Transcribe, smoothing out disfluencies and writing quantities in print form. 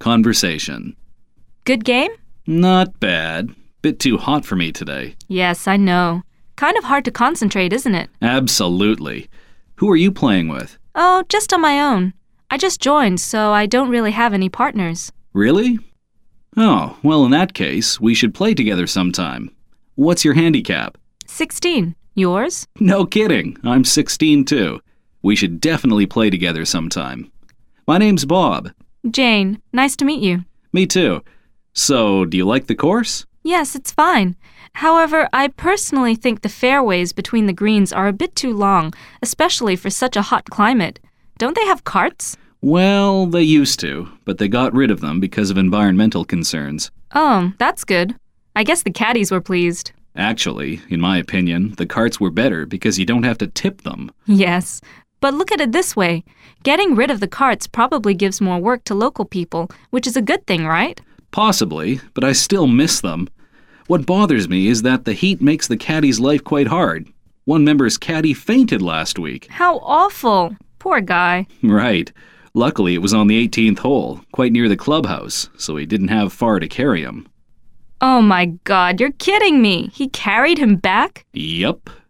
conversation. Good game? Not bad. Bit too hot for me today. Yes, I know. Kind of hard to concentrate, isn't it? Absolutely. Who are you playing with? Oh, just on my own. I just joined, so I don't really have any partners. Really? Oh, well, in that case, we should play together sometime. What's your handicap? 16. Yours? No kidding. I'm 16 too. We should definitely play together sometime. My name's Bob. Jane. Nice to meet you. Me too. So, do you like the course? Yes, it's fine. However, I personally think the fairways between the greens are a bit too long, especially for such a hot climate. Don't they have carts? Well, they used to, but they got rid of them because of environmental concerns. Oh, that's good. I guess the caddies were pleased. Actually, in my opinion, the carts were better because you don't have to tip them. Yes, but look at it this way. Getting rid of the carts probably gives more work to local people, which is a good thing, right? Possibly, but I still miss them. What bothers me is that the heat makes the caddy's life quite hard. One member's caddy fainted last week. How awful. Poor guy. Right. Luckily, it was on the 18th hole, quite near the clubhouse, so he didn't have far to carry him. Oh my God, you're kidding me. He carried him back? Yup.